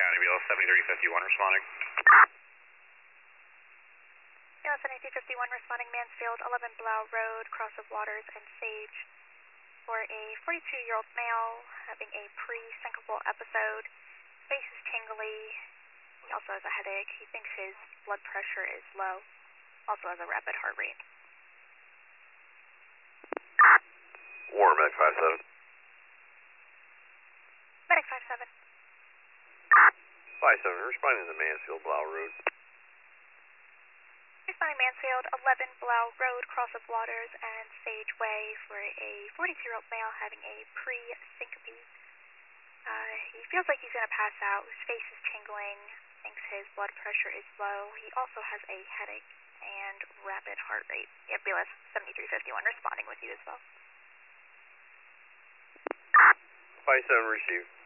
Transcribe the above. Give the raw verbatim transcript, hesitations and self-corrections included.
ambulance seventy-three fifty-one responding. Ambulance seventy-three fifty-one responding, Mansfield, eleven Blau Road, Cross of Waters and Sage, for a forty-two-year-old male having a pre-syncopal episode. Face is tingly. He also has a headache. He thinks his blood pressure is low. Also has a rapid heart rate. War, Medic five seven. Medic five seven. five seven, responding to Mansfield, Blau Road. Responding Mansfield, eleven Blau Road, Cross of Waters and Sage Way, for a forty-two-year-old male having a pre-syncope. Uh, he feels like he's going to pass out. His face is tingling. Thinks his blood pressure is low. He also has a headache and rapid heart rate. Ambulance seventy-three fifty-one responding with you as well. five seven received.